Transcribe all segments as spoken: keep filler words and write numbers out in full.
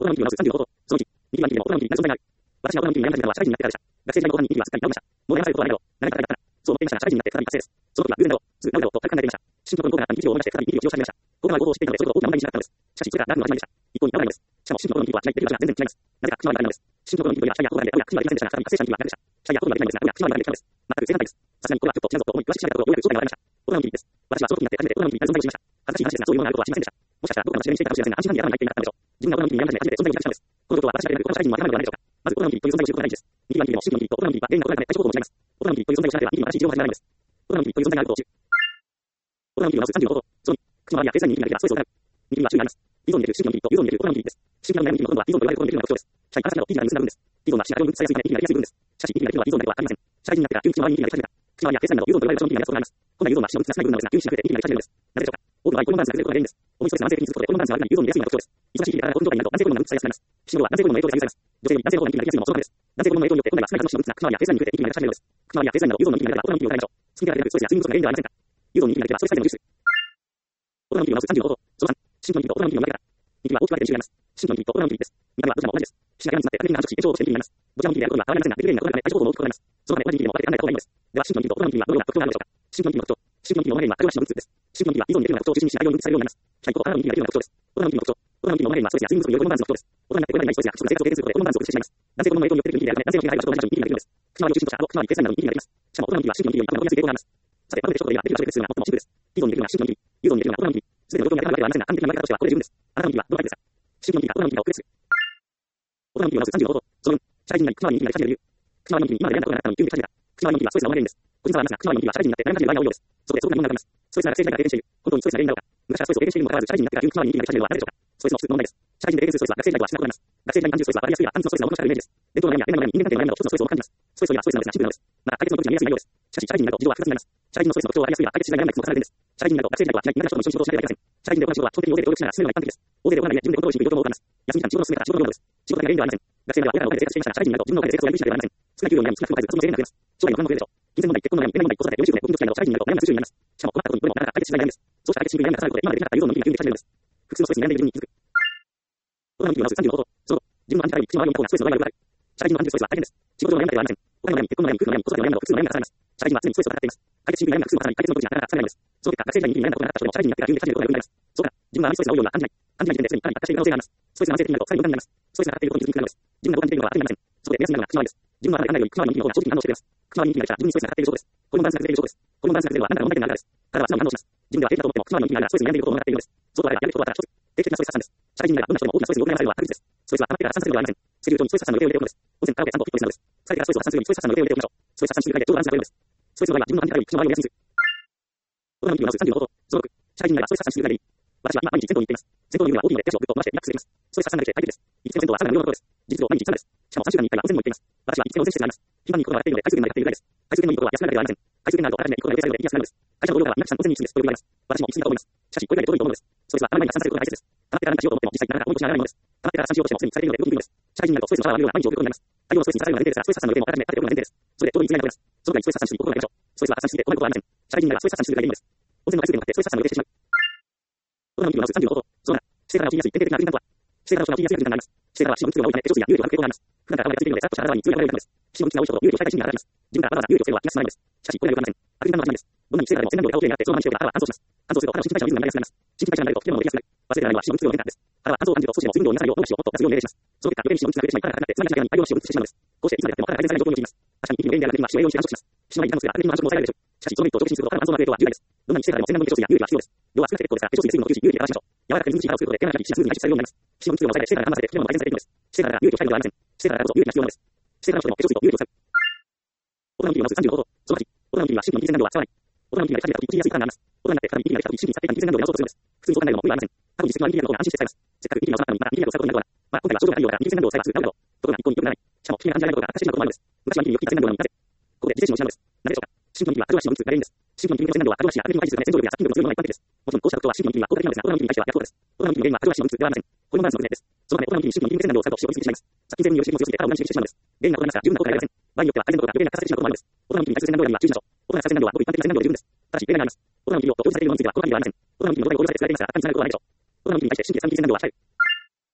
オーランピーのさんじゅうのこと、そのいち、右ワンピーのオーランピーな存在がある。私がオーランピーにやり始めたのは社会人になってからでした。学生時代のオーランピーはすっかり治りました。もうやらされることはないだろう。何か大変だったな。そう思っていましたが、社会人になって再び達成です。その時は偶然だろう。ずっとなるだろうと軽く考えていました。新曲の効果があった日常を思い出して再び日々を使用し始めました。僕は合法を知っていたので、それほど大きな問題にしなかったのです。しかし、それが長くの始まりでした。一向に合わないのです。しかも、新曲のオーランピーは違い、できる場所が全然違います。なぜか、口の周りがあるのです。新曲のオーランピーといえば、シャイやコーランで、親、口の周りがありませんでしたが、再び達成した日はなくでした。シャイやコーランできないのですが、親、口の周りができたのです。全く正反対です。さすがにこれはちょっと違うぞと思い、詳しく調べたところ、ようやく正体が分かりました。オーランピーです。私はその時になって初めてオーランピーになる存在を知りました。恥ずかしい話ですが、そういうものがあることは知りませんでした。もしかしたら僕が間違いにしていたかもしれませんが、安心犯に頭に入っていなかったのでしょう。自分がオーランピーにやり始め初めて存在を知ったのです。このことは私がやるこの社会人は当たり前ではないでしょうか。まず、オーランピーという存在を知ることが大事です。右ワンピーも新ワンピーとオーランピーは原因が異なる対処方法を違います。オーランピーという存在を知らなければ、日々の新しい事情が始まらないのです。オーランピーという存在があることを知る。オーランピーのさんじゅうのこと、そのに、口の周りやフェイスラインに意味ができればストレスを行う。右は注意があります。Tゾーンに出る新ワンピーと U ゾーンに出るオーランピーです。新ワンの悩みの今度は Tゾーンと言われることのできるのが特徴です。社員からの T 字が結んだ部分です。T ゾーンは視野が分布されやすいため意味がやりやすい部分です。しかし、意味ができるのは T ゾーンだけではありません。社会人になってから急に口の周りに意味ができ始めた。口の周りやフェイスラインなど U ゾーンと言われる場所の意味がやすくなります。本来 U ゾーンは視野を分布させない部分なのですが、急にしなくて意味ができ始めるのです。なぜでしょうか。多くの場合、ホルモンバランスが崩れることが原因です。重いストレスが慢性的に続くことで、ホルモンバランスが悪くなり U ゾーンに出やすいのが特徴です。忙しい日々や体が興奮状態になると男性ホルモンが分布されやすくなります。死後は男性ホルモンの影響で左右されます。女性に男性ホルモンが分泌ができやすいのもそのためです。男性ホルモンの影響によって本来は少ない数の脂肪が口の周りやフェイスラインに増えていく意味が出始めるのです。口の周りやフェイスラインなど U ゾーンの意味が出たらオーランピーを疑いましょう。スキンケアでなくストレスや睡眠不足が原因ではありませんか。U ゾーンに意味が出ればストレス改善の技術。オーランピーのさんじゅうのこと、そのさん、新ワンピーとオーランピーの分け方。右は大きく分けてに種類あります。新ワンピーとオーランピーです。見た目はどちらも同じです。視野がになって完璧な安直し、炎症を起こしている意味になります。どちらの意味であることには変わりませんが、レベルになることが対処方法も大きく異なります。そのため、同じ意味でも分けて考えた方がいいのです。では、新ワンピーとオーランピーにはどのような特徴があるでしょうか。新ワンピーの特徴。新ワンピーの前にはカロリーの分布です。新ワンピーは T ゾーンに出るような特徴を中心にし、大量に分布されるようになります。社員とカロリーに出るような特徴です。オーランピーの特徴。オーランピーの前にはストレスや睡眠不足によるホルモンバランスの特徴です。大人になってこれまでにストレスや過食な生活を経験することでホルモンバランスを崩してしまいます。男性ホルモンの影響によって出る意味であるため、男性の気配が場所と同じ場所に意味が出るのです。口周りを中心とした顎、口周り、フェイスラインなどに意味が出ます。しかもオーランピーは新ワンピーより過去の起こりやすい傾向があります。さて、パルメでちょっとでは出る場所ですが、最もシンプルです。T ゾーンに出るような新ワンピー、U ゾーンに出るようなオーランピー、すべての状況に当てはまるわけではありませんが、完璧な分け方としてはこれで十分です。あなたのワンピーはどのタイプですか。新ワンピーかオーランピーかを区別する。オーランピーはまずさんじゅうのこと、そのよん、社会人になり口周りに意味が出始める理由。口周りの意味に今まで選んだことがなかったのに急に出始めた。口周りの意味はストレスが主な原因です。個人差はありますが、口周りの意味は社会人になって悩み始める場合が多いようです。そこで素朴な疑問があります。ストレスが学生時代から経験している。本当にストレスが原因なのか。昔からストレスを経験しているにもかかわらず、社会人になってから急に口周りに意味が出始めるのはなぜでしょうか。ストレスの質の問題です。社会人で経験するストレスは学生時代とは違うことになります。学生時代に感じるストレスはバリアストレスや暗記のストレスが元々あるイメージです。伝統の悩みや恋愛の悩み、人間関係の悩みなど一つのストレスを感じます。ストレスといえばストレスなのですがシンプルなのです。また解決の途中に見えやすい内容です。しかし社会人になると事情は複雑になります。社会人のストレスの特徴はありやすいが解決しづらい悩みがいくつも重なる点です。社会人になると学生時代とは違い、みんな人と一緒に仕事をしなければいけません。社会人で行う仕事は基本的に大勢で協力しながら進めるのが一般的です。大勢で行わないで自分でコントロールしにくい状況も多くあります。休み時間仕事の進め方、仕事の量です。仕事だけが原因ではありません。学生では親のお金で生活していましたが、社会人になると自分のお金で生活をやりくりしなければなりません。少ない給料に悩み、少なくの数、その制限が増えます。将来の不安も増えるでしょう。金銭問題、結婚の悩み、恋愛問題、子育て、子供付き合いなど社会人になると悩みが数種類になります。しかも困ったことにこれもなかなか解決しづらい悩みです。そうした解決しにくい悩みが重なることで、今までできなかったユーゾーンの意味が急に出始めるのです。複数のストレスに悩んでいる自分に気づく。オーランピーはまずさんじゅうのこと、その自分の安定ために口の周りを向こうがストレスの悩みがある。社会人の感じるストレスは大変です。仕事上の悩みだけではありません。お金の悩み、結婚の悩み、夫婦の悩み、子育ての悩みなど複数の悩みが重なります。社会人は常にストレスを抱えています。解決しにくい悩みが複数も重なり、解決の途中になかなかつかめないのです。その結果、学生時代に意味に悩んだことがなかった人でも社会人になってから急に出始めることがよくあります。そうか、自分はあまりストレスが多いような感じない。感じない時点ですでにかなり悪化している可能性があります。ストレスが慢性的になるとさらに不安になります。ストレスがかかっていることに気づきにくくなるのです。自分がどこに似ているのか分かっていません。そこで目安になるのが口周りです。自分はあなたが考えるより口周りの意味の方が正直に反応しています。口周りの意味が来たら自分にストレスがかかっている証拠です。ホルモンバランスが崩れている証拠です。ホルモンバランスが崩れるのは何らかの問題点があるからです。体は素直に反応します。自分では平気だと思っても口周りの意味があるからストレスに悩んでいることを物語っているのです。そうであればやるべきことはただ一つ。定期的なストレス発散です。社会人になればどんな人でも大きなストレスに悩まされるのは確実です。ストレスは溜まってから発散するのではありません。スケジュール帳にストレス発散の予定を入れておくのです。温泉、カラオケ、散歩、フィットネスなどです。疲れてからストレスを発散するようにストレス発散の予定を入れておきましょう。ストレス発散し続けるだけでちょうどバランスが取れるのです。ストレスの場合は自分の安定より口の周りを目安にする。オーランピーはまずさんじゅうのこと、そのろく、社会人になればストレス発散し続けるだけでいい。私は今毎日銭湯に行っています。銭湯の湯はオープンで手をぐっと回してリラックスできます。ストレス発散ができて快適です。行きつけの銭湯はサウナのようなことです。事実上毎日サウナです。しかもさんしゅうかんにいっかいは温泉にも行っています。私は行きつけの温泉施設があります。頻繁に行くことができているので、回数券まで買っているぐらいです。回数券のいいことは安くなるだけではありません。回数券があるとあらかじめ行くことが予定されるので行きやすくなるのです。会社の同僚からは皆さん温泉に行くんですとよく言われます。私も行き過ぎだと思います。しかし、これぐらいでちょうどいいと思うのです。ストレスはたまには発散させることが大切です。溜まってから何かしようと思っても実際なかなか思い越しが上がらないのです。溜まってから発散しようとしてもすでにされているので動きにくいのです。社会人になるとストレスのシャワーを浴びるような毎日を送ることになります。大量のストレスにさらされるのは前提ですが、ストレス発散の予定もあらかじめ立てておくのが前提です。それでちょうどいいに違いがあります。そのぐらいストレス発散しに行くことがやりましょう。ストレスは発散しすぎて困ることはありません。社会人になればストレス発散しすぎるだけでいいのです。温泉の回数券を買ってストレス発散の予定してしまう。オーランピーはまずさんじゅうのこと、そのなな、姿勢から落ちやすい典型的なアルとは。姿勢から落ちやすい時間があります。姿勢からは脂肪が多いため手術や有利を吐く傾向があります。普段から頭がついているので、さっとした体に強い体を入れるのです。脂肪が多い人ほど有利を控えた身に働きます。自分からわざわざ有利をつけるのは気が進まないのです。しかし、これはよくありません。アクリル板の話です。どんなに姿勢からでも洗顔料や顔きれいになってそのままにしておけば肌は乾燥します。乾燥すると肌の新陳代謝のリズムが乱れやすくなります。新陳代謝が乱れると着るものができやすくなる。忘れてないのは脂肪の量の変化です。肌は乾燥を感じると少しでも水分量を皆さんにを多くしようと脱水を命令します。その結果、余計に脂肪につながってしまい体が硬くなって、つまり体に大量の脂肪を移してしまうのです。こうしていつまで経っても肌が改善されない状況に陥ります。確かに、一気に原因であるアレルギーは脂肪を栄養にして繁殖します。脂肪がいたのですが、アレルギーの繁殖も抑えられるでしょう。しかし、そのメリットを直視すると肌の乾燥の影響は重大です。どんなに姿勢からでも洗顔の化粧水や有利は必要です。量は少なくて結構ですが、化粧水で水分を吸収し、有利で流しましょう。柔らかく水しい肌を作ることで、毛穴が皮脂がすぐに排出されるようになります。脂肪の水分を抑えて、姿勢から緩ませて、機能も改善されていくのです。姿勢から有利を控えるのではありません。姿勢からこそ有利が必要なのです。姿勢からの人でも化粧水と有利を使う。オーランピーはまずさんじゅうのこと、そのはち、オーランピーはシンプルに金銭難度は使わない。オーランピーができ始めた時、落ちやすいパターンがあります。大人になって再びビキニができた時、心理に去ってから金銭難度を直そうとするのです。普通にそう考えるのも無理はありません。過去に実績のあるビキニのことが安心して使います。せっかくビキニが収まったのに、またビキニが使うことになるのは、まあ、今回は症状があるようだから、金銭難度を使えばすぐ治るだろう。ところが一向に良くならない。しかも、ビキニが感じられないことが悪化してしまうこともあるのです。昔はビキニを金銭難度なのになぜここで自制心を失うのです。なぜでしょうか。シンプルにはアクロバシの分数が原因です。シンプルに金銭難度はアクロバシやアレルギーの回避するため戦闘力や殺菌力の強いものが一般的です。もちろんこうしたことはシンプルには効果的なのですが、オーランピーに対しては逆効果です。オーランピーの原因はアクロバシの分数ではありません。ホルモンバランスの崩れです。そのためオーランピーにシンプルに金銭難度を使うと脂肪についてしまいます。殺菌性による脂肪を強すぎて体を何しにしてしまうのです。原因が異なりますが、十分な効果がありません。場合によっては改善度が余計に悪化させてしまうこともあるのです。オーランピーに対する洗顔料には注意しましょう。オーランピーの殺菌難度はごく一般的な洗顔料で十分です。ただし、例外があります。オーランピーを表示されているものについては効果的ではありません。オーランピーの状態を考慮されて使われていますが、赤にされることはないでしょう。オーランピーに対して真実な金銭難度は高い。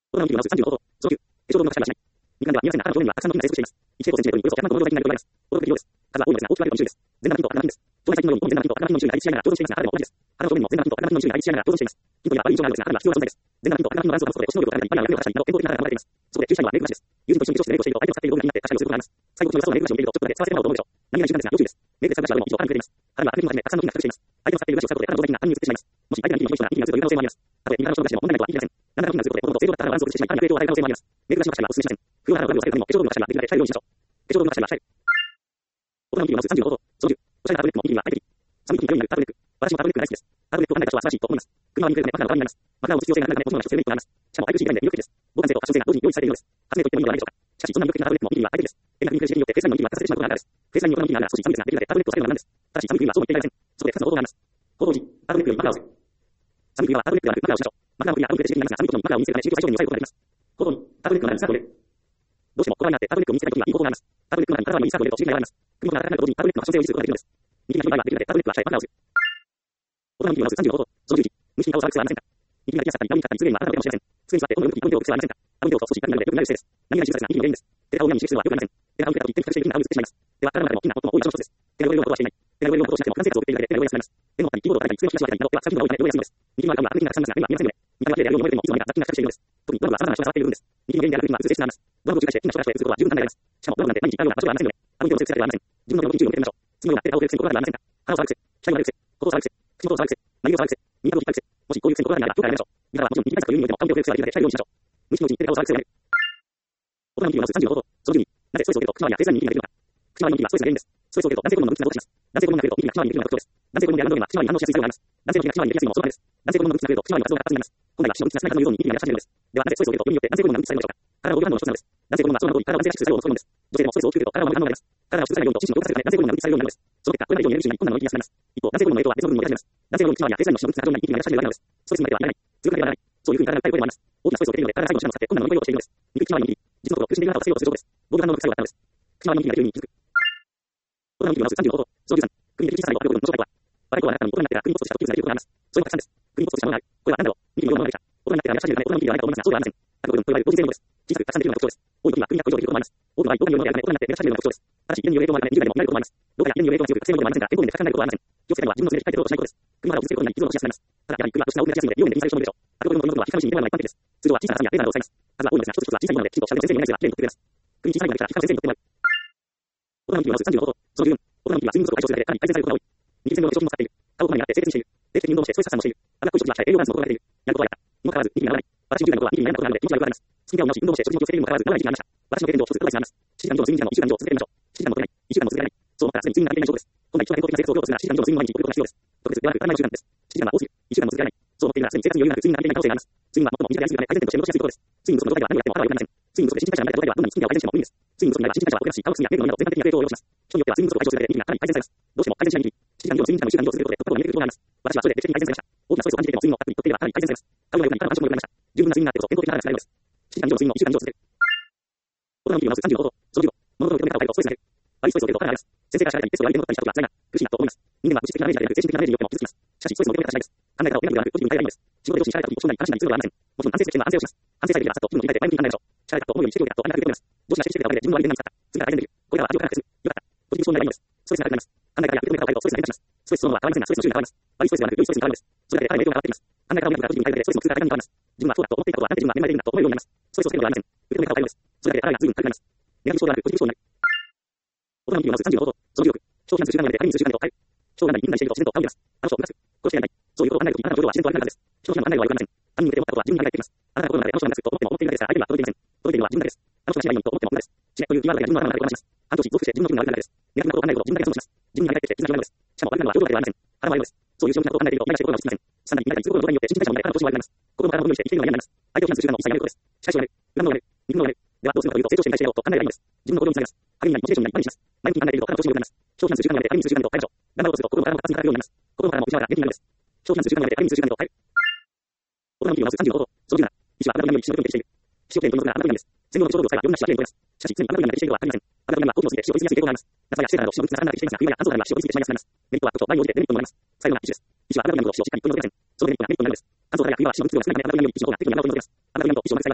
オーダーのマウスさんじゅうご号。上級。手帳本の形はしない。にかんでは見ませんが、他の表面にはたくさんのピンが接続しています。いち平方センチメートルにおよそひゃくまん個の合同体になるようになります。オーダーの量です。数は多いのですが、大きく分けてもじゅうです。全七ピンと赤七ピンです。超最近のように、全七ピンと赤七ピンの種類が一致し合いながら共存していますが、あれも同じです。肌の表面にも全七ピンと赤七ピンの種類が一致し合いながら共存しています。ピンというのは悪い印象があるのですが、あるのは必要な存在です。全七ピンと赤七ピンのバランスを保つことで、星の量とかなり、バナーやメロがしたりなど、健康的な肌が生まれています。そこで、注射にはメイクなしです。友人と一緒に化粧室でメイクをしていると、相手の使っている道具が気になって、確かにすることがあります。最後、その良さそうなメイクなしを見ていると、ちょっとだけ使わせてもらおうと思うでしょう。何が一瞬なんですが、要注意です。メイクで使うブラシはどれも以上から抜けています。肌は明るくもはじめ、たくさんのピンが隠しています。相手の使っているブラシを使うことで、肌の動体が暗に映ってしまいます。もし相手がピンに広い人なら、ピンが映るという可能性もあります。たとえ右側の人のブラシでも問題ないとは言い切れません。何らかのピンが映ることで、ほとんど正常だった肌のバランスを崩してしまい、肌に影響を与える可能性もあります。メイクブラシの話はお勧めしません。不要な肌をガルを避けるためにも、化粧道具の話はできるだけ控えるようにしましょう。化粧道具の話は控える。オーダーのピンマウスさんじゅうご号。上級。おしゃれなタブレットも、ピンは相手に。さんびきになるタブレット。私もタブレットが大好きです。タブレットを考えた人は素晴らしいと思います。車は見ているため、マフラーを買わになります。マフラーを打つ必要性がなくなるため、大人の女性メリットがあります。しかも、アイピーシー ぐらいで魅力的です。防寒性とファッション性が同時に用意されているのです。発明と言ってもいいのではないでしょうか。しかし、そんな魅力的なタブレットも、ピンは相手です。変なピンクレシピによって、フェイスラインのピンは達成してしまうことがあるからです。フェイスラインによってのピンが少し寒いですが、できるだけタブレットを使うのがなんです。ただし、寒いピンはそうも言っていません。そこでふたつの方法があります。方法いち、タブレットよりマフラーをする。寒いピンはタブレットではなく、マフラーをしましょう。マフラーのピンはアウトレットしていますが、寒いことにマフラーを見せるため、地球最小限に抑えることができます。方法に、タブレットの中にインサートを入れる。どうしても、こだわりがあって、タブレットを見せたいときはいい方法があります。タブレットの中に体にインサートを入れると刺激があります。首元が暖かくなると同時にタブレットのファッション性を維持することができるのです。右手が広い場合は、できるだけタブレットは下へマフラーをする。オーダーのピンマウスさんじゅうご号。そのじゅういち、無視に顔を触る必要はありませんか。右手が冷やすかに、ダウンに使ったり、机には頭をかけもしれません。机に座って温度をよく一本量を置く必要はありませんか。ダウン量を少ししっかりなので良くなる姿勢です。何が一瞬ですが、いいの原因です。手が青いように刺激するのは良くありません。手が青くなったとき、手に隠しているピンが青に映ってしまいます。では、体の中でもピンが最も多い場所の一つです。手が汚れるようなことはしていない。手が汚れるようなことをしなくても、完成活を送っているだけで手が汚れやすくなります。手の他にキーボードを叩いたり、机の下に座ったりなど、手は先のが多いため汚れやすいのです。右手は顔が完璧なたくさんですが、目は見えませんので、見た目は綺麗であるように思えるけれども、いつの間にか雑菌が付着しているのです。特にドラムは様々な人が触っている部分です。右の原因であるピンは映る性質があります。ドラムを重視してピンの人が人へ映ることは十分簡単であります。しかも、ドラムなんて毎日使うような場所ではありませんので、あまり手を強くせる必要はありません。自分の手のピン注意を向けてみましょう。次のような手が汚れる癖に心当たりはありませんか。腹を触る癖、下に割る癖、ここを触る癖、口元を触る癖、眉毛を触る癖、耳たぶを引っ張る癖。もしこういう癖に心当たりがあれば、どうかやめましょう。右側はもちろん右対策という意味においても、顔に手を触れる癖ができるだけ控えるようにしましょう。無意識のうちに手で顔を触る癖がある。オーダーのピンマウスさんじゅうご号。そのじゅうに、なぜストレスを受けると口周りやフェイスラインにピンができるのか。口周りのピンはストレスが原因です。ストレスを受けると男性ホルモンの分泌が増加します。男性ホルモンが増えるとピンが口周りにできるのが特徴です。男性ホルモンであるのでは口周りに反応しやすい作用があります。男性のピンが口周りにできやすいのもそのためです。男性ホルモンの分泌が増えると口周りの活動が活発になります。本来は皮脂の分泌が少ない方のようにピンがやらしめるのです。ではなぜストレスを受けるとピンによって男性ホルモンが分泌されるのでしょうか。体の動き反応の一つなのです。男性ホルモンはその名の通り体を男性らしくする作用を起こすものです。女性でもストレスを大きく受けると体の動き反応があります。体をしずさないようにと皮脂の動かせるため男性ホルモンが分泌されるようになるのです。その結果、これまで以上にエネルギーが一本なのにピンが少なくなります。一方、男性ホルモンの影響は別の部分にも出始めます。男性ホルモンの影響は別の部分にも出始めます。ストレスにまではいらない。そういうふうに体を動かせるようになります。ストレスにまではいらない。そういうふうに体を訴える声でもあります。大きなストレスを受けているので体が最後の手段を使って困難を乗り越えようとしているのです。肉口周りに実のところ、苦しんでいる肌を防ごうとしているのです。肉口周りに実のところ、苦しんでいる肌を防ごうとしていることです。防御反応の副作用があったのです。口周りにピンができるように気づく。オーダーのピンマウスさんじゅうご号。そのじゅうさん、首にできる小さな骨を発表部分の状態は、バレコはなかったのに大人になってから首にポストしたと気づかれることがあります。それもたくさんです。首にポストしたものがある。これは何だろう。右の両方のできた。大人になってからやらしめるため大人のピンではないかと思いますが、そうではありません。各部分といわれる同時性能です。小さくたくさんできるのが特徴です。多いピンは首にひゃく以上できることもあります。多くの場合、大人によるものであるため大人になって目がしゃべるのが特徴です。ただし、家による影響もあるため、右側でも見られることもあります。どうかや家による影響が強く、学生のものでもありませんが、健康面で高くなることはありません。気をつけたいのは自分の爪で控えて取ろうとしないことです。首の肌をぶつけることになり、傷を起こしやすくなります。ただ、やはり首は年下を出しやすいので、両面で印象でしょう。あと、このものは皮下の芯に入れない一般的です。通常は小さなハサミやレーザーなどを使います。数は多いのですが、一つ一つは小さいもので、きちんと下地の先生に見えないですが、綺麗に取ってくれます。首に小さいものができたら、皮下の先生にとってもらう。オーダーのピンマウスさんじゅうご号。そのじゅうよん、オーダーのピンは睡眠不足を解消するだけでかなり改善されることが多い。右手の化粧品も使っている。顔をこまめに洗って清潔にしている。定期的に運動をしてストレス発散もしている。脂っこい食事は控え栄養バランスも心がけている。やることはやった。にもかかわらず、右にならない。私もじゅう代の頃は右にならないことがあるので、気持ちがよくわかります。スキンケアを見直し、運動をして食事も気をつけているにもかかわらず、ならない時期がありました。私の経験上、一つアドバイスがあります。しちじかん以上の睡眠時間のいちじかん以上続けてみましょう。しちじかんも取れない。いちじかんも続けられない。そう思ったら、すでに睡眠が足りていない証拠です。本来、人は健康的な生活を送ろうとするなら、しちじかん以上の睡眠を毎日送ることが必要です。特別ではなく、当たり前の習慣です。しちじかんは多すぎる。いちじかんも続けられない。そう思っているなら、すでに生活に余裕がなく、睡眠が足りていない可能性があります。睡眠は最も短い休みのため改善点として戻しやすいことです。睡眠不足の状態では何をやっても頭は良くなりません。睡眠不足で新陳代謝が乱れた状態ではどんなにスキンケアを改善しても無理です。睡眠不足になれば新陳代謝は遅れやすい、顔くすみや目の色など全般的な影響を及ぼします。人によっては睡眠不足を解消するだけでニキビがかなり改善されます。どうしても改善しないニキビ、しちじかん以上の睡眠時間のいちじかん以上続けることで、ところが見えてくることがあります。私はそれで定期的に改善されました。大きなストレスを感じていても睡眠をたっぷりとっていればかなり改善されます。顔が良くなり、体の感触も良くなりました。十分な睡眠があってこそ健康的な肌が作られるのです。しちじかん以上の睡眠をいちじかん以上続ける。オーダーのピンマウスさんじゅうご号。そのじゅうご、物事を認めた方がいいとストレスが減る。悪いストレスを受けるとかなります。先生から知られたりテストをやり手のったりしたことは辛いが、苦しいなと思います。人間は物質的なダメージだけでなく、精神的なダメージによっても傷つきます。しかし、ストレスの受け方次第です。考え方を選ぶのではなく、ポジティブに変えればいいのです。仕事で上司に知られた時、将来に話しない必要はありません。もちろん反省すべき点は反省をします。反省されるべきはさっと気分を切り替えて前向きに考えましょう。知られたと思うようにしておいたとありがたく受け止めます。上司が指摘してくれたおかげで自分の悪い点なんですか。次が改善できる。これらは味をからなくて済む。よかった。ポジティブ思考になればいいのです。ストレスがなくなります。考え方や受け止め方を変えるとストレスが減ります。ストレスそのものは変わりませんが、ストレスの種類が変わります。悪いストレスではなく、良いストレスに変わるのです。それだけで彼の影響が変わってきます。考え方を見ながらポジティブに変えるだけでストレスの傷が改善に変わります。自分はそうだと思っていたことはなぜ自分は目の前でいるんだと思えるようになります。ストレスを避けるのではありません。受け止め方を変えるのです。それだけで彼が随分軽くなります。ネガティブ思考ではなくポジティブ思考になる。オーダーのピンマウスさんじゅうご号。そのじゅうろく、長期間数週間の間で仮に数週間で変える。長期間に忍耐していると自然と顔に出ます。あの人を動かす。殺してやらない。そういうことを考えるとき、あなたの情報は自然と悪くなるからです。長期間の案内は悪くなりません。他人に向けて思ったことは自分に返ってきます。あなたの心の中であの人がなくと思っても思っているだけですが、相手には届いていません。届いているのは自分だけです。あの人がしないようにと思っても無駄です。しないというキーワードだけが自分の頭の中で話します。半年増幅して自分の気分が悪くなるだけです。ネガティブなことを考えることを自分だけ損します。自分になりたいって絆が弱いのです。しかも悪くなるのは情報だけではありません。腹は悪いのです。そういう正直なことを考えていると、何かして心が落ち着きません。さらに、何かにすることの状態によって新陳代謝も乱れ、体の調子も悪くなります。心の体を無理して生きているのが嫌になります。相手を非難する習慣も一切やめることです。社会をやる。恨むのをやる。憎むのをやる。ではどうするのかというと、成長してみたいしようと考えればいいのです。自分の心を見つめます。励みになり、モチベーションになり、前にします。前向きに考えていると、体の調子も良くなります。長期間数週間の間で仮に数週間でと変えましょう。頑張ろうとすると、心も体も活発に働くようになります。心も体も内側が元気になるのです。長期間数週間の間で仮に数週間でと変える。オーダーのピンマウスさんじゅうご号。そのじゅうなな、医師はあなたのように騎士のように決している。騎士を手に取るのがあなたのです。戦後の武将道を使えばいろんな騎士が手に取れます。しかし、常にあなたのようになって騎士ではありません。あなたのようには高度を過ぎて騎士を追いつきやすい傾向があります。夏場や季節など騎士の物質がなくなってきていますが、冬や乾燥などは騎士を追いついてしまいやすくなります。メリットは特徴、倍を応じてデメリットもあります。最後は医師です。医師はあなたのようなことをしっかりと取り除けません。そのデメリットがメリットになるのです。乾燥からや冬は騎士の物質が少なくなり、あなたのように騎士の方が適度に山を取り除けます。あなたのようにと医師を任せてあげましょう。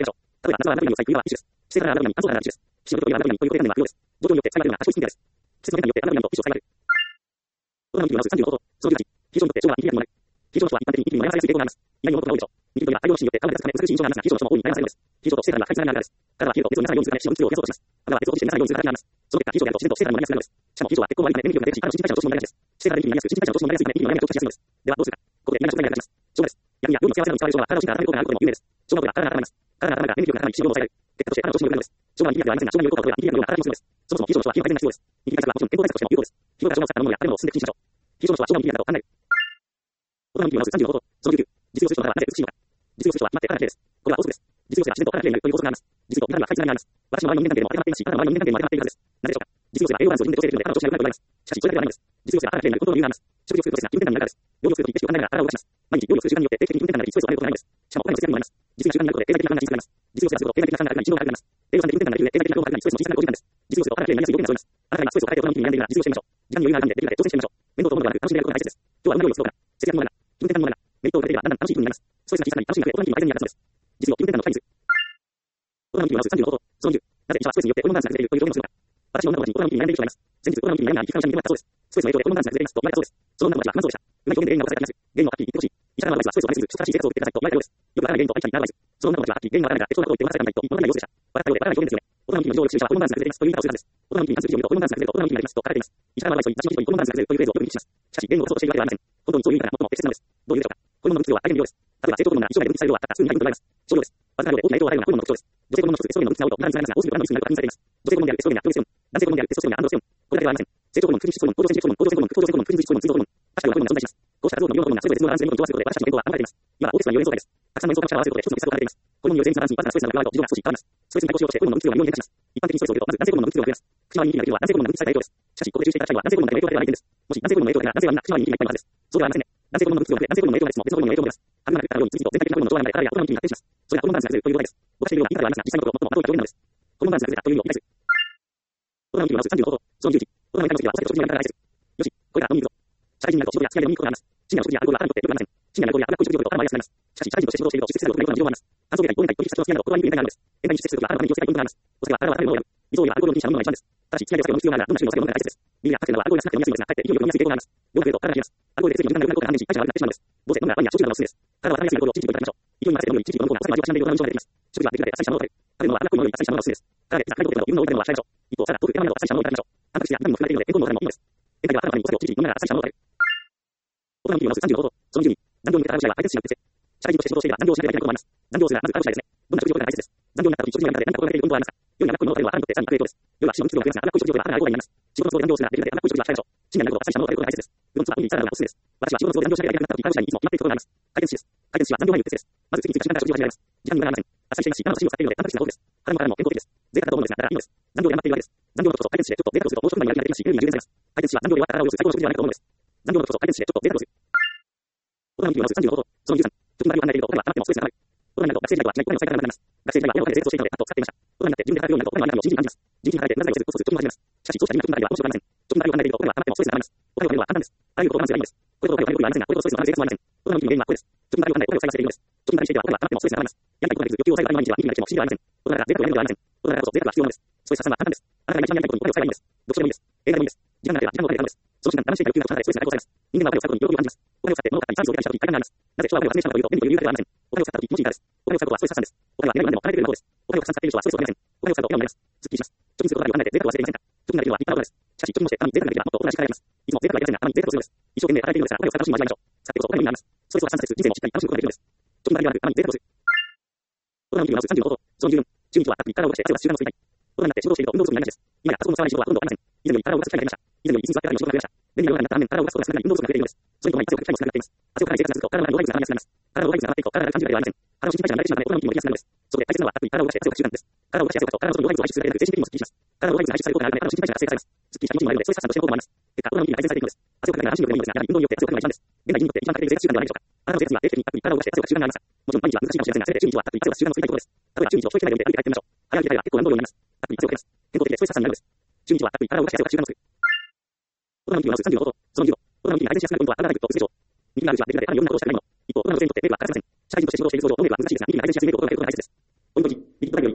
例えば、夏はアナトリウムの細工は一種です。季節からアナトリウムに、乾燥から一種です。気象というアナトリウムということで、不要です。状況によって最悪な多少一品です。季節の変化によってアナトリウムと一種を下がる。オーナムキーはさんじゅうごほど、そのじゅうはち、非常によって超はインフィニアムになる。非常とは一般的に一品の悩まされすぎる傾向があります。意外に多くが多いでしょう。インフィニアムは愛用心によって体を出すため美しい印象がありますが、非常とも大いに悩まされるのです。非常としてからは快適ながらです。体は冷えと鉄を皆さんようにするため、非常に強を減少します。体は鉄を落ちて皆さんようにするからになります。その結果、非常であると自然としてからも悩みやすくなるのです。しかも非常は鉄鋼割りなので、エネルギーが出るし、体の新陳代謝の調子も悩みやすいです。してから電気になりやすく、新陳代謝の調子も悩みやすいため、エネルギーの悩みが長期化しやすいのです。では、どうするか。ここで嫌な食材があります。生姜です。薬味や料理の付け合わせなどに使われる生姜は体を芯から温める効果があることでも有名です。生姜は体が温まります。体が温まるがエネルギーを体に使用を抑えられる。結果として体の調子も良くなるのです。生姜はインフィニアムではありませんが、生姜による効果を取ればインフィニアムのような体に使用するのです。そもそも非常の体に必要のです。そもそも非常のは健康対策としても有効です。皮膚から生姜を健康対策としても有効です。皮膚から生姜を使ったものや食べ物をすべて禁止しましょう。非常のは生姜をインフィニアムだと考える。オーナムキーはまずさんじゅうごほど、そのきゅう、実用する人はなぜ美しいのか。実用する人は決まって体が綺麗です。これは法則です。実用性は自然と体が綺麗になるという法則があります。実用と体は快適ながらあります。私の周りの人間関係でも当てはまっていますし、体の周りの人間関係でも当てはまっているはずです。なぜでしょうか。実用性は栄養バランスを自分で調整できるので体の調子が良くなると言われます。しかし、それだけではないのです。実用性は体が綺麗になることの理由があります。食事をするプロセスが気分転換になるからです。料理をするとき景色を考えながら体を動かします。毎日料理をする習慣によって定期的に気分転換になり、ストレスを与えることがないのです。しかも、他にも節約にもなります。実に習慣になることで経済的な負担が小さくなります。実用性はすると経済的な負担があるが日常が悪くなります。低予算で気分転換ができるので経済的な負担がストレスの小さくなることです。実用性を体が綺麗になりやすい条件がそうです。あなたが今ストレスを抱えてオーナムキーに悩んでいるなら実用してみましょう。時間に余裕があるのでできるだけ挑戦してみましょう。面倒と思うのではなく楽しんでやることが大切です。今日はどんな料理を作ろうかな。節約もなら、気分転換もなら、メリットを得ていればだんだん楽しい気分になります。ストレスが小さくなり楽しみが増え、オーナムキーの改善に役立つのです。実用気分転換の深い水。オーナムキーはまずさんじゅうごほど、そのにじゅう、なぜ医者はストレスによってホルモンバランスが崩れているという表現をするのか。私の女友達にオーナムキーに悩んでいる人がいます。先日オーナムキーに悩んだ医師から医者に見てもらったそうです。ストレスの影響でホルモンバランスが崩れていますと言われたそうです。その女友達は不満そうでした。うまい表現で原因が分かりやすい。原因をはっきり言ってほしい。医者からのアドバイスはストレスを感じず、素晴らしい生活を送ってくださいと言われたようです。よくわからない原因とは一切言わないです。その女友達ははっきり原因がわからないが適当なことを言ってお話しされたんだと言い物がない様子でした。わかったようでわからない表現ですよね。オーナムキーの異常をよく知る医者はホルモンバランスが崩れていますという言い方をするはずです。オーナムキーに関する記事を見るとホルモンバランスが崩れるとオーナムキーになりますと書かれています。医者からのアドバイスを私の記事にホルモンバランスが崩れるというフレーズをよく耳にします。しかし原因を起こそうとしているわけではありません。本当にそういう意味から最も適切なのです。どういうでしょうか。ホルモンの副作用は大変な量です。例えば成長ホルモンが一生涯で分泌される量はたった数ミリ単位と言われます。少量です。わずかな量で大きな影響を与えるようなホルモンの特徴です。女性ホルモンの一つエストロゲンの分泌が多いと無駄につながりますが、多すぎると無駄のリスクになると確認されています。女性ホルモンであるエストロゲンやプロゲステロン、男性ホルモンであるテストステロンやアンドロステロン、これだけではありません。成長ホルモン、副質ホルモン、高度成長ホルモン、高度成ホルモン、高度成ホルモン、副質ホルモン、水ホルモン、確かにはホルモンが存在します。こうした数多くの量のホルモンがそれぞれ絶妙なバランスで元を合わせることで私たちの健康は保たれています。いわばオーケストラのような演奏会です。たくさんの演奏家の力を合わせることで一つの傑作を奏でています。ホルモンによる全身バランスにバランスなストレスが加わると事情が少し変わります。ストレスに対抗しようとしてホルモンの分泌量が微妙に変化します。一般的にストレスを受けるとまず男性ホルモンの分泌量が増えます。口周りに人気が出るのは男性ホルモンが分泌された影響です。しかしここで注意していただきたいのは男性ホルモンだけの影響だけではない点です。もし男性ホルモンの影響だけなら男性はみんな口周りに人気がいっぱいいるはずです。そうではありませんね。男性ホルモンの分泌量が増え、男性ホルモンの影響が出ても別のホルモンの影響も出ます。あくまでからように次々と全体的なホルモンの増加が流れ体やホルモンに発展します。それがホルモンバランスが崩れるという状態です。ぼかしているような言い方ではありますが、実際のところ最も後追いた表現なのです。ホルモンバランスが崩れたという意味を理解する。ホルモンのさんじゅうごほど、そのじゅういち、ホルモンの体の時はお酒と食事になりながら大切。よし、これから飲みに行くぞ。社会人になると仕事や付き合いで飲みに行くことがあります。深夜の食事やアルコールは体にとって良くありません。深夜のアルコールや脂っこい食事をと頭が痛くなります。しかし社会人として仕事をしていると出世することが良くなる事情もあります。乾燥経過や忘年会、取引先の付き合いなど心に不便があるのです。宴会に出席するときはある程度に気をつけたいポイントがあります。お酒は体は食べ物を選ぶ。水をやアルコールを禁止したものが一番です。ただし付き合いでお酒を飲む必要があるならどんな種類のお酒を飲むかが大切です。ビールやカクテルなどはアルコールが少なくて飲みやすいのですが、かえって勢いよく飲みやすい傾向があります。量が増えると体が冷えます。アルコールで水分がなくなることが判明し、代謝が悪くなってしまうのです。どうせ飲むならワインや焼酎などのおすすめです。体は温めやすいアルコールをじりじりといただきましょう。勢いに任せて飲むよりじりじりと飲む方がお酒の味をしなんでいることが論証されています。食事はできるだけ浅いシャンを食べる。食べるのは脂っこいものより浅いシャンがおすすめです。ただで高いところでも油分の多いものは控えましょう。一方、サラダ、豆腐、枝豆など浅いシャンをいただきましょう。タンパク質やビタミンも含まれているので健康のためもいいのです。宴会では体の中にお酒をじりじり飲みながら浅いシャンを食べる。オーナムキーはまずさんじゅうごほど、そのじゅうに、残業に向けた体を試合は排泄しなくて社会人として仕事をしていれば残業をしなければいけないこともあります。残業をするならまず体を試合ですね。どんな食事をとるかが大切です。残業になった時、食事のやり方で何か心がけているポイントはありますか。夜に脂っこいものを食べるのは体にとってさらに悪影響です。夜は脂肪の密度が増えますが、脂っこい食事をとれば体が動かになります。仕事の都合で残業をするならできるだけ脂っこい食事は控えましょう。深夜になると浅いシャンを食べることが大切です。うどんつは本人サラダがおすすめです。私は仕事の都合で残業しなければいけなくなった時、体を試合にいつも決まっていることがあります。回転寿司です。回転寿司は残業前にうってつです。まず次に次に時間から食事を始めます。時間に無駄がありません。浅い試合がし、生の汁を使っているのでタンパク質が豊富です。体も体も健康的です。贅沢だと思うのですが、だからいいのです。残業で余っているわけです。残業のことこそ回転寿司でちょっと贅沢をすると飽食感になりがちになりますし、エネルギーが充電されます。回転寿司は残業で終わった体を良くする最高の食事ではないかと思うのです。残業のことこそ回転寿司でちょっと贅沢をする。オーナムキーはまずさんじゅうごほど、そのじゅうさん、貯金が離れているとお金は溜まってもストレスが溜まる。大人になると学生時代とは違いお金の使い方がなくなります。学生時代は親のお金で生活をしていたのでパッと使っていました。大人になって自分で働くようになるとお金のありがたみをじんじり感じます。じんじり離れて無駄遣いをせずコツコツ貯金を始めます。しかしそうした意味が貯金があれば面白くありません。貯金が離れているとお金は溜まってもストレスが溜まります。お金を貯めるのは簡単です。あらゆることを我慢すればいいのです。これほどお金を貯めるよりはありませんが、これほどストレスを溜める生活もありません。オーナムキーの原因はこれです。貯金が離れてお金を使い忘れているのです。貯金がしていてはお金は溜まってもストレスが溜まります。やりたいことができず欲求を抑える毎日は日々が来ても不思議ではありません。大人が贅沢をやるのではありません。大人だからこそ贅沢が必要なのです。ストレス発散は簡単です。あなたが一番やりたいことにお金を使えばいいのです。読書でもいいです。映画でもいいです。時間があれば時間のお金で買うのです。その時間、騙していた欲求が離れストレスが解放されます。人間はお金を使うことに喜びを感じます。お金を使って物を買ったりサービスを受けたりした時、快感があります。なぜ人はお金を集めてしまうかというと、目に見える理由だけではありません。お金を使った時気持ちいいからです。お金を使うことはストレス発散です。お金は願いも叶えてくれるものです。お金をたくさん使っている人はストレスを感じません。お金を使うと笑顔になります。すっきりします。貯金することが離れて贅沢を忘れていませんか。貯金ができるのは立派なことです。しかし貯金をして単に贅沢ができればもっとおとなしくなれます。いつも贅沢はいけませんが、単に贅沢をするのです。一生懸命働いているのですが、お金を使う楽しみに味わいましょう。使ってこそお金になります。ストレスを発散させつつ人生もしっかり楽しむことができるのです。貯金だけではなく、単に贅沢をする。オーナムキーはまずさんじゅうごほど、そのじゅうよん、中日はたっぷり体を動かして汗を出す習慣を作りたい。大人になって仕事をしていると運動不足になりがちです。今やパソコンの触らない仕事はほとんどありません。以前より体を動かす機会が増えました。以前より椅子に座って働く仕事が増えました。便利な世の中になった反面、体を動かすことが少なくなり運動不足が増えているのです。それともに汗をかく機会も少なくなっています。汗をかかない生活が続くと体の老廃物が溜まりやすくなります。体の老廃物が溜まっていくと体が感じるだけではありません。体の新陳代謝が乱れてしまうため、オーナムキーもできやすくなるのです。そこで大切なのはたっぷり体を動かして汗をかく習慣です。体を動かし汗をかくと体の外に老廃物を排出するだけで精神的にもスッキリします。体の老廃物が排出されることがあるため体の新陳代謝が正されます。スッキリした気持ちにもなるのでストレス発散としての効果もあります。結果、オーナムキーが改善されていくのです。汗をかくだけなら安心力でもいいのですが、やはり運動によって汗をかくのが一番です。現代人にとって一番かけている贅沢習慣ではないでしょうか。あなたの生活には定期的にたっぷり体を動かして汗をかく習慣がありますか。もちろん毎日は難しいかもしれませんが、せめて週にいちはたっぷり汗をかく習慣を作りたいことです。例えば週にいちを一息ないで歩いて帰ってみましょう。早歩きでは結構な運動量になります。たっぷり汗をかきます。健康的でストレス発散になるのです。週にいちはたっぷり体を動かして汗をかく習慣を作る。オーナムキーはまずさんじゅうごほど、そのじゅうご、オーナムキーが改善しやすくなるポイントは体がぐっと薄いでしょう。右がある人はできるだけ単にいろんなことをしたくないもの。一方、大人の女性にとってテレビは欠かせません。社会人として仕事をしていると運動量が難しいですが、日々改善しやすいメリットを心がけることが大切です。ポイントに、右と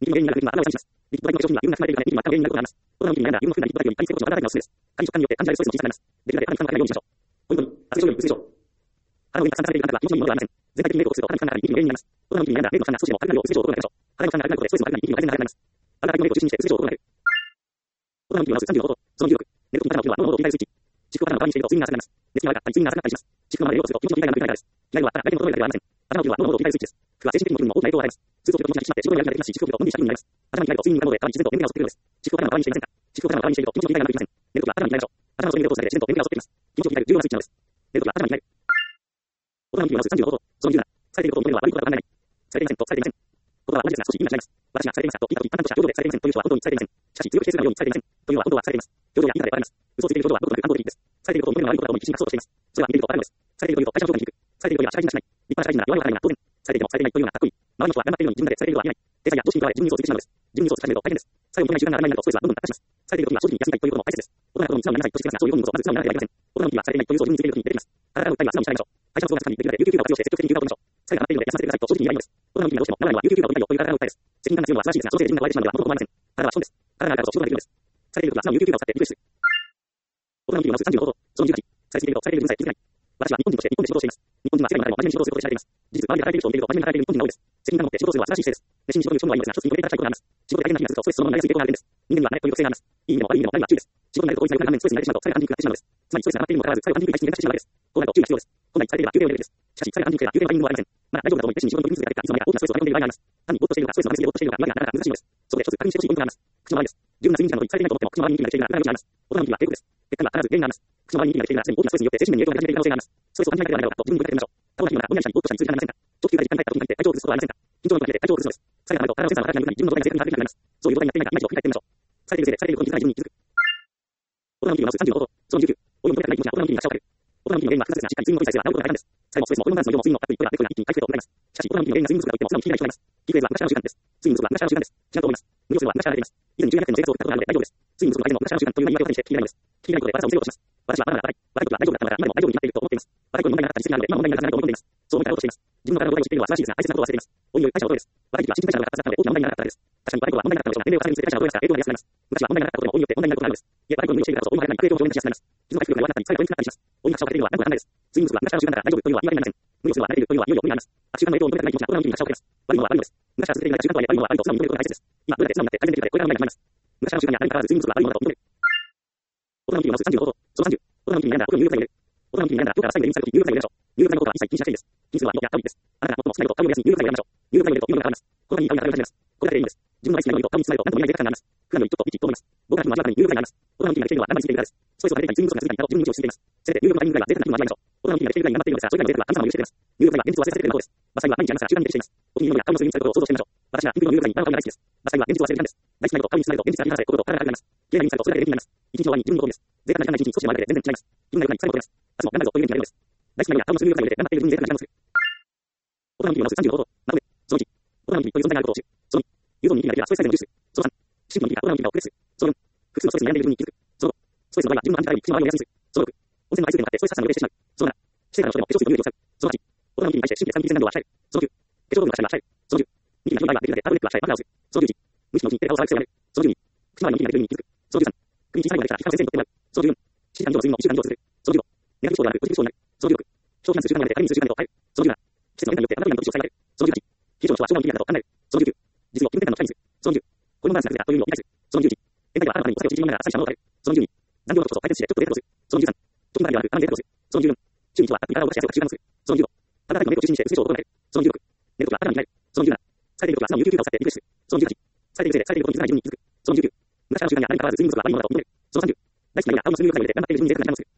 右の原因になるグリムは頭を感じます。リキッドライトの商品は有無が含まれているため、グリムは他の原因になることがあります。オーダーの時に悩んだ有無の含んだリキッドライトよりパニック成功時の新たなおすすめです。カリ食感によって感じられるストレスも小さくなります。できるだけパニック感をわからないようにしましょう。ポイントに、圧力をより薄いでしょう。腹の上にたくさんされている方は気持ちにものがありません。全体的にメイクをすると腹に負担がかかり、リキッドの原因になります。オーダーの時に悩んだメイクの負担が少しでも軽くなるよう薄い状を心がけましょう。腹の負担が軽くなることでストレスも軽くなり、リキッドの改善が早くなります。あなたがメイクを中心にして薄い状を心がける。オーダーの時に直すさんじゅうごほど、そのじゅうろく、寝る時に体の機能は脳の動きに対するスイッチ。地区を体の側にしていると睡眠が浅くなります。寝つきが悪かったり睡眠が浅くなったりします。地区をまで量をすると気持ちの切り替えが悪くなるからです。機内が終わったら来年の衰えだけではありません。頭の機能は脳の動きに対するスイッチです。服は精神的にも大きな影響を与えます。通常力の気持ちが引き締まって地区をやりができますし、地区を見るとコンディションになります。頭に入ると睡眠が脳で体に自然と眠気が襲ってくるのです。地区を頭の側にしていませんか？地区を頭の側にしていると気持ちの切り替えが悪くなりません。寝る時は頭の切り替えましょう。頭の外に入れるとされて自然と眠気が襲ってきます。気持ちを切り替える重要なスイッチなのです。寝る時は頭に切り替える。オーダーの時に直すさんじゅうごほど、そのじゅうなな、されていることを認めるのは悪いことが考えない。されていませんとされていません。言葉は同じですが少し意味が違います。私がされていますかと聞いたとき、簡単とした平等でされていませんという人は本当にされていません。しかし強気否定するようにされていませんというのは本当はされています。表情や言い方でバレます。嘘をついている表情はどこか暗号的です。されていることを認めるのは悪いことだと思い必死に隠そうとしています。それは見ているとバレるのです。されているというと会社の評価に響く。されているよりは社会人がしない。立派な社会人なら弱いはないが当然。されていてもされていないというようなかっこいい。周りの人は頑張っているのに自分だけされているとは言えない。デザインや常識に加え自分に嘘をついてしまうのです。自分に嘘をつき始めると大変です。最後に決めない習慣が当たり前になるとストレスはどんどん悪化します。されている時には正直に休みたいということも大切です。大人のことに素直にならないとしていますが、そういうことにまず素直にならないといけません。大人の時にはされていないという嘘を自分につける時に出てきます。体の訴えには素直に従いましょう。会社の都合がつかみ、できるだけ有給休暇を活用して積極的に休暇を取りましょう。されが余っているので休ませてくださいと正直に言えばいいのです。大人の時にはどうしても習うのは有給休暇を取りたいよという体の訴えです。責任感が強いのは素晴らしいですが、そのせいで自分が壊れてしまうのでは元も子もありません。体は資本です。体があるからこそ仕事ができるのです。されている時は素直に有給休暇を使ってリフレッシュする。大人の時に直すさんじゅうごほど、そのじゅうはち、されすぎているとされている分さえ気づかない。私は日本人として日本で仕事をしています。日本人は世界の中でも真面目に仕事をすることで知られています。事実、周りで働いている人を見ていると真面目に働いている日本人が多いです。責任感を持って仕事をするのは素晴らしい姿勢です。熱心に仕事に打ち込むのはいいのですが、一つに入れたいことがあります。仕事で大変な日が続くとストレスそのままになりやすい傾向があるんです。人間には慣れという特性があります。いい意味でも悪い意味でも何が注意です。仕事になると効率が良くなる反面ストレスになってしまうとされが感じにくくなってしまうのです。つまりストレスが溜まっているにもかかわらずされを感じにくい体質に入れたしてしまうわけです。こうなると注意が必要です。本来されていれば休憩を入れるべきです。しかしされが感じにくいから休憩のタイミングはありません。まだ大丈夫だと思い熱心に仕事に取り組む姿がいつの間にか大きなストレスを抱え込んでいる場合があります。単にぼーっとしているのかストレスを溜めすぎてぼーっとしているのか見分けがなかなか難しいのです。そこで一つ確認してほしいポイントがあります。口の周りです。十分な睡眠時間のとされていないと思っても口の周りにニキビができているのは裏の道があります。大人の時は警告です。結果には必ず原因があります。口の周りにニキビができているのはすでに大きなストレスによって精神面に影響が出始めている可能性があります。ストレスを感じなければならないと自分に問いかけてみましょう。倒れているようなぼんやりしたりぼーっとしたりする時間がありませんか？長期休暇で時間に帰った時に限って体調を崩すことはありませんか？緊張の時だけで体調を崩すのです。されがあると体のセンサーが働きにくくなり自分の状態が正確に把握できなくなります。そういう状態になっていないか今一度振り返ってみましょう。されているせいでされていることに気づかない自分に気づく。大人の時に直すさんじゅうごほど、そのじゅうきゅう、お湯を求めたくない気持ちが大人の時に発症をかける。大人の時の原因は複雑ですが、しっかり睡眠をとりさえすれば治ることが大切です。されもストレスもホルモンバランスの量も睡眠の深く声が出てくるような一気に回復へと向かいます。しかし、大人の時の原因が睡眠不足だと言っても素直に聞いてない人がいます。聞くフレーズは昔からの習慣です。睡眠不足は昔からの習慣です。違うと思います。無理をするは昔から出ています。以前にじゅうにねんの生活を送ったことがあるので大丈夫です。睡眠不足の相手も昔からの習慣という言い訳を立てにして聞いてないのです。聞いてないことで悪さを防ごうとします。私はまだまだ悪い。悪いことは大丈夫だったのだから、今でも大丈夫になっていると思っています。悪いことに問題がなかったり、すぐなので、今問題がなくなると思い込んでいます。そう思いたいことをしています。自分の体の状態を知っているのは素晴らしいですが、大切なことを忘れています。おいおい、会社のことです。若い時は新陳代謝の方が活発だったので、大きな問題にならなかったからです。確かに若い頃は問題になかったのでしょうが、年齢を重ねるにつれ会社のことですから、影響が出やすくなります。昔は問題がなかったことでも、老いによって問題になることがあるのです。いえ、若い頃に無理しているからこそ、老いが早くなり、悪影響を表現しやすくなります。傷の回復が弱かったり、最後ポイントになったりします。老いに拍車をかけるのは何とかならないです。睡眠不足は昔からの習慣だから大丈夫というのは言い訳になりません。無理をするのは慣れているというのはいよいよ無理があります。習慣の影響を認めたくない気持ちが大人の時に拍車をかけます。悪いのは悪いのです。昔から続けていない習慣とはいえ、悪いのは悪いと素直に認めることが大切です。今、どれだけ素直になって改善できるかで、これからの問題が決まります。昔からの習慣に当たり前からず睡眠不足は悪いものだと認める。大人の時に直すさんじゅうごほど、そのさんじゅう、大人の時に悩んだことを入力される。大人の時に悩んだ今日から最後に連絡される時、入力されるでしょう。入力されることは一切禁止な人です。禁止するのはやった方がいいです。あなたが最も少ないことを体を休み、入力されるでしょう。入力されると、今のが変わります。このにいい顔に当たります。これだけでいいのです。自分の大好きなようにと顔に伝えると何とも言えない罪悪感があります。普段の一と一と思います。僕らの明らかに入力があります。大人の時に慣れているのは何までついているからです。ストレスをかけていたり睡眠不足が続いていたと自分に認知をしています。せめて入力のタイミングぐらいは贅沢な気分を味わいましょう。大人の時に慣れているぐらいに頑張っているのですが、それぐらいのデータは神様を許してくれます。入力が現実を忘れさせてくれるのです。馬サイは毎日ありますが習慣に徹しています。お気に入りのような顔の睡眠にされることを想像してみましょう。私はピンクの入力に何の顔が大好きです。馬サイは現実を忘れる時間です。大好きなことを顔に伝えると現実が見させ心と体が軽くなります。綺麗なにされるとそれだけで元気になります。一日の終わりに自分の通りです。贅沢な時間が一日に少しでもあるだけで全然違います。自分が良くなり最後を取ります。明日も頑張るぞという元気が出るのです。大好きなような顔の睡眠を入れて頑張っている自分に贅沢な時間を作る。大人の時に直すさんじゅうごほど、なので、そのいち、大人の時にという存在があることを知る。そのに、有動のニキビができればストレスサイズの重視する。そのさん、思春期のニキビが大人のニキビをプレスする。そのよん、複数のストレスに悩んでいる自分に気づく。そのご、ストレスの場合は自分の安全に口の周りを休みする。そのろく、温泉の回数に向かってストレス発散を予定してしまう。そのなな、してからの人でも化粧水の匂いを使う。そのはち、大人の時に対して神経的な感情を控える。そのきゅう、化粧道具の出しは控える。そのじゅう、ニキビがひどい場合はできるだけタブレットは控え、マフラーをする。そのじゅういち、無意識のうちに手で顔を触る癖をやめる。そのじゅうに、口の周りのニキビができるように気づく。そのじゅうさん、首に小さいのができたら皮下の先生に取ってもらう。そのじゅうよん、しちじかん以上の睡眠のいっしゅうかん以上続ける。そのじゅうご、ネガティブ思考があるポジティブ思考になる。そのじゅうろく、長期間する習慣がで仮にする習慣へと変える。そのじゅうなな、季節の変化によってあなたの時を使い分ける。そのじゅうはち、非常の人は昭和の気分だと考える。そのじゅうきゅう、実を気分転換の機会にする。そのじゅう、このバランスが崩れたという意味を理解する。そのじゅういち、変態はあなたに個性を縮めながら朝日を変える。そのじゅうに、残業のことを解決してちょっとデートをする。そのじゅうさん、貯金がある我慢でデートをする。そのじゅうよん、週に一度はたっぷり体を動かしやすい習慣をする。そのじゅうご、体のメイクを中心にして薄い情報を心がける。そのじゅうろく、寝るときは頭に入る。そのじゅうなな、されているときは素直に有給休暇を使ってリフレッシュする。そのじゅうはち、されているせいでされていることに気づかない自分に気づく。そのじゅうきゅう、昔からの習慣に当たり前からず睡眠不足が悪いものだと認める。そのさんじゅう、大好きなような顔の睡眠をよくされて頑張っている自分に贅沢な時間をする。